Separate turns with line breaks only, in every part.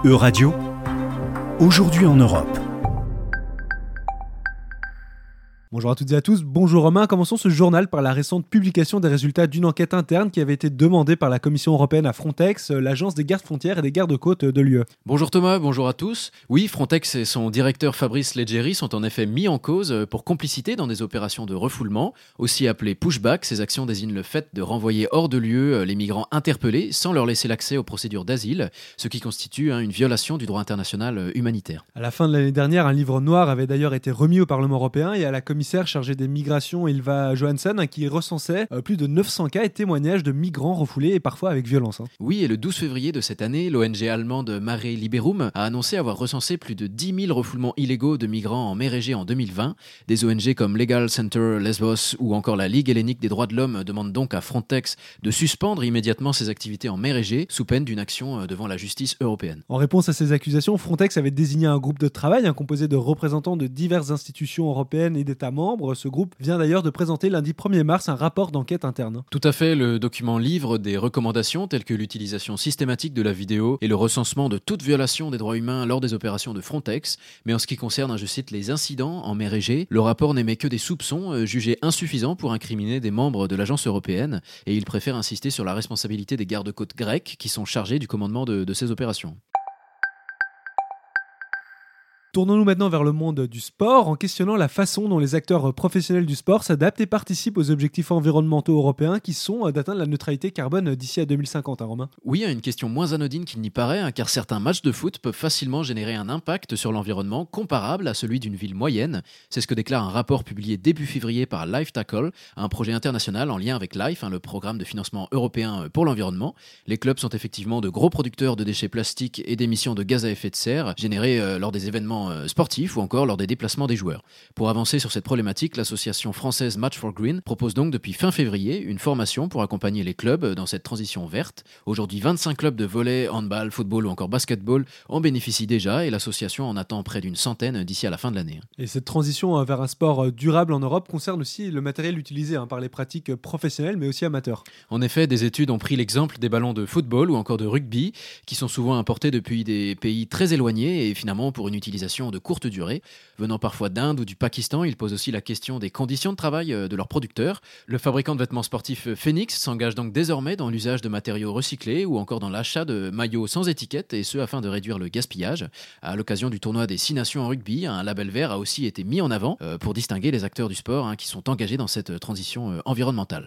Euradio, aujourd'hui en Europe.
Bonjour à toutes et à tous, bonjour Romain. Commençons ce journal par la récente publication des résultats d'une enquête interne qui avait été demandée par la Commission européenne à Frontex, l'agence des gardes-frontières et des gardes-côtes de l'UE.
Bonjour Thomas, bonjour à tous. Oui, Frontex et son directeur Fabrice Leggeri sont en effet mis en cause pour complicité dans des opérations de refoulement, aussi appelées pushback. Ces actions désignent le fait de renvoyer hors de l'UE les migrants interpellés sans leur laisser l'accès aux procédures d'asile, ce qui constitue une violation du droit international humanitaire.
À la fin de l'année dernière, un livre noir avait d'ailleurs été remis au Parlement européen et à la commissaire chargée des migrations Ylva Johansson qui recensait plus de 900 cas et témoignages de migrants refoulés et parfois avec violence.
Oui, et le 12 février de cette année, l'ONG allemande Mare Liberum a annoncé avoir recensé plus de 10 000 refoulements illégaux de migrants en mer Égée en 2020. Des ONG comme Legal Center Lesbos ou encore la Ligue hellénique des droits de l'homme demandent donc à Frontex de suspendre immédiatement ses activités en mer Égée sous peine d'une action devant la justice européenne.
En réponse à ces accusations, Frontex avait désigné un groupe de travail composé de représentants de diverses institutions européennes et d'États membres. Ce groupe vient d'ailleurs de présenter lundi 1er mars un rapport d'enquête interne.
Tout à fait, le document livre des recommandations telles que l'utilisation systématique de la vidéo et le recensement de toute violation des droits humains lors des opérations de Frontex. Mais en ce qui concerne, je cite, les incidents en mer Égée, le rapport n'émet que des soupçons jugés insuffisants pour incriminer des membres de l'agence européenne et il préfère insister sur la responsabilité des gardes-côtes grecs qui sont chargés du commandement de ces opérations.
Tournons-nous maintenant vers le monde du sport en questionnant la façon dont les acteurs professionnels du sport s'adaptent et participent aux objectifs environnementaux européens qui sont d'atteindre la neutralité carbone d'ici à 2050, Romain.
Oui, une question moins anodine qu'il n'y paraît, car certains matchs de foot peuvent facilement générer un impact sur l'environnement comparable à celui d'une ville moyenne. C'est ce que déclare un rapport publié début février par Life Tackle, un projet international en lien avec Life, le programme de financement européen pour l'environnement. Les clubs sont effectivement de gros producteurs de déchets plastiques et d'émissions de gaz à effet de serre générés lors des événements sportifs ou encore lors des déplacements des joueurs. Pour avancer sur cette problématique, l'association française Match for Green propose donc depuis fin février une formation pour accompagner les clubs dans cette transition verte. Aujourd'hui, 25 clubs de volley, handball, football ou encore basketball en bénéficient déjà et l'association en attend près d'une centaine d'ici à la fin de l'année.
Et cette transition vers un sport durable en Europe concerne aussi le matériel utilisé par les pratiques professionnelles mais aussi amateurs.
En effet, des études ont pris l'exemple des ballons de football ou encore de rugby qui sont souvent importés depuis des pays très éloignés et finalement pour une utilisation de courte durée. Venant parfois d'Inde ou du Pakistan, ils posent aussi la question des conditions de travail de leurs producteurs. Le fabricant de vêtements sportifs Phoenix s'engage donc désormais dans l'usage de matériaux recyclés ou encore dans l'achat de maillots sans étiquette et ce afin de réduire le gaspillage. À l'occasion du tournoi des 6 nations en rugby, un label vert a aussi été mis en avant pour distinguer les acteurs du sport qui sont engagés dans cette transition environnementale.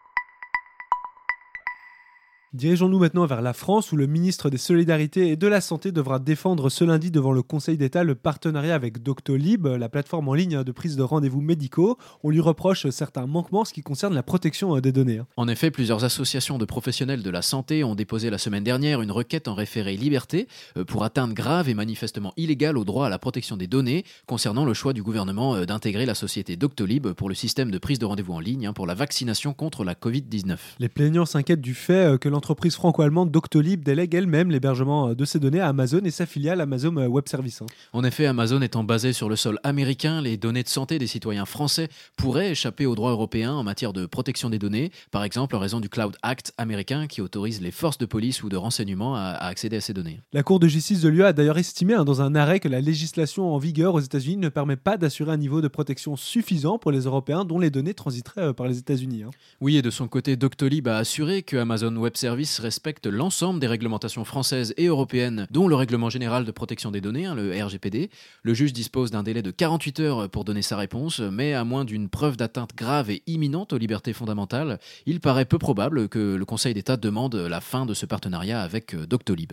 Dirigeons-nous maintenant vers la France où le ministre des Solidarités et de la Santé devra défendre ce lundi devant le Conseil d'État le partenariat avec Doctolib, la plateforme en ligne de prise de rendez-vous médicaux. On lui reproche certains manquements en ce qui concerne la protection des données.
En effet, plusieurs associations de professionnels de la santé ont déposé la semaine dernière une requête en référé liberté pour atteinte grave et manifestement illégale au droit à la protection des données concernant le choix du gouvernement d'intégrer la société Doctolib pour le système de prise de rendez-vous en ligne pour la vaccination contre la Covid-19.
Les plaignants s'inquiètent du fait que l'entreprise franco-allemande Doctolib délègue elle-même l'hébergement de ces données à Amazon et sa filiale Amazon Web Services.
En effet, Amazon étant basé sur le sol américain, les données de santé des citoyens français pourraient échapper au droit européen en matière de protection des données, par exemple en raison du Cloud Act américain qui autorise les forces de police ou de renseignement à accéder à ces données.
La Cour de justice de l'UE a d'ailleurs estimé dans un arrêt que la législation en vigueur aux États-Unis ne permet pas d'assurer un niveau de protection suffisant pour les Européens dont les données transiteraient par les États-Unis.
Oui, et de son côté, Doctolib a assuré que Amazon Web Services respecte l'ensemble des réglementations françaises et européennes, dont le règlement général de protection des données, le RGPD. Le juge dispose d'un délai de 48 heures pour donner sa réponse, mais à moins d'une preuve d'atteinte grave et imminente aux libertés fondamentales, il paraît peu probable que le Conseil d'État demande la fin de ce partenariat avec Doctolib.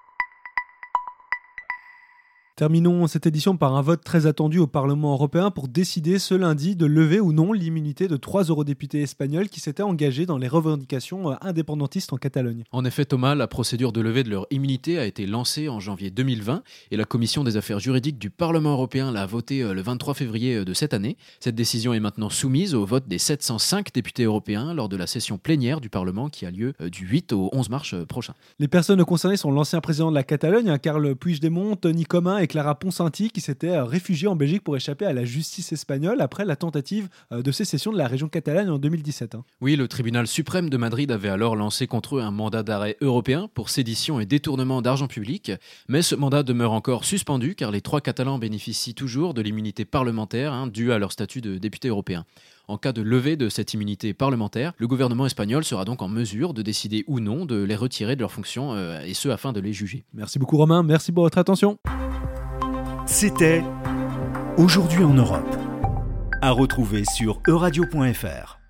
Terminons cette édition par un vote très attendu au Parlement européen pour décider ce lundi de lever ou non l'immunité de 3 eurodéputés espagnols qui s'étaient engagés dans les revendications indépendantistes en Catalogne.
En effet, Thomas, la procédure de levée de leur immunité a été lancée en janvier 2020 et la Commission des affaires juridiques du Parlement européen l'a votée le 23 février de cette année. Cette décision est maintenant soumise au vote des 705 députés européens lors de la session plénière du Parlement qui a lieu du 8 au 11 mars prochain.
Les personnes concernées sont l'ancien président de la Catalogne, Carles Puigdemont, Toni Commun et Clara Ponsati qui s'étaient réfugiés en Belgique pour échapper à la justice espagnole après la tentative de sécession de la région catalane en 2017.
Oui, le tribunal suprême de Madrid avait alors lancé contre eux un mandat d'arrêt européen pour sédition et détournement d'argent public, mais ce mandat demeure encore suspendu car les 3 Catalans bénéficient toujours de l'immunité parlementaire due à leur statut de député européen. En cas de levée de cette immunité parlementaire, le gouvernement espagnol sera donc en mesure de décider ou non de les retirer de leurs fonctions, et ce afin de les juger.
Merci beaucoup Romain, merci pour votre attention.
C'était Aujourd'hui en Europe. À retrouver sur euradio.fr.